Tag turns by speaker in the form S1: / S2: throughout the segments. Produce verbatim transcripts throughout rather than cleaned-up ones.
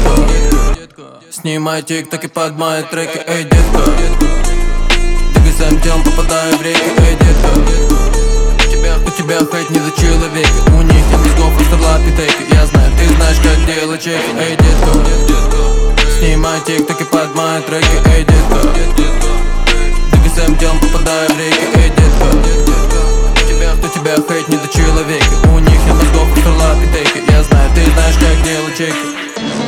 S1: детка. Снимай тик-токи под мои треки, эй, детка. Двигайся тем, попадаю в реки, эй, детка. У тебя хейт не за человека, у них нет мозгов, просто лапитейки. Я знаю, ты знаешь, как делать чеки, эй, детка. Снимай тик-токи под мои треки, эй, детка. Двигайся тем, попадаю в реки, эй, детка. У тебя хейт не за человека, у них нет мозгов, просто лапитейки. Я знаю, ты знаешь, как делать чеки.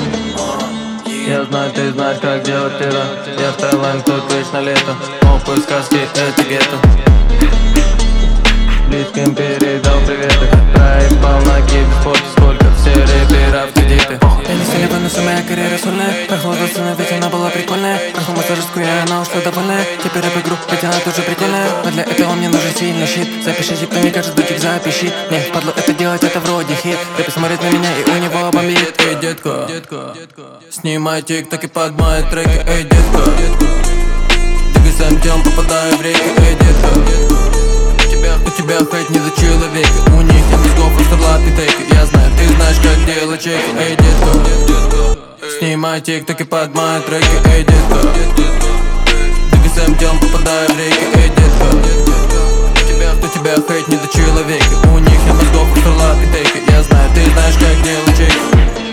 S1: Я знаю, ты знаешь, как делать это. Я в Таиланд тут лишь на лето. Опыт сказки, это гетто. Близким передал приветы. Проебал на кипе, спорте сколько все рэперов кредиты.
S2: Я не силен, но моя карьера сольная. Прохладился на ведь она была прикольная. Прошел массажистку, я она ушла довольная. Теперь рэп-игру, ведь она тоже прикольная. Но для этого мне нужен сильный щит. Запишите, кто не кажет, дутик запиши. Не впадло это делать, это вроде хит. Рэп смотрит на меня и у него бомбит.
S1: Эй, детка, снимай тик-токи под мои треки, эй, детка. Двигайся тем, попадаю в реки, эй, детка. У тебя хейт не за человека, у них нет мозгов, просто лапитейки. Я знаю, ты знаешь, как делать чеки, эй, детка. Снимай тик-токи под мои треки, эй, детка. Двигайся тем, попадаю в реки, эй, детка. У тебя хейт не за человека, у них нет мозгов, просто лапитейки. Я знаю, ты знаешь, как делать чеки.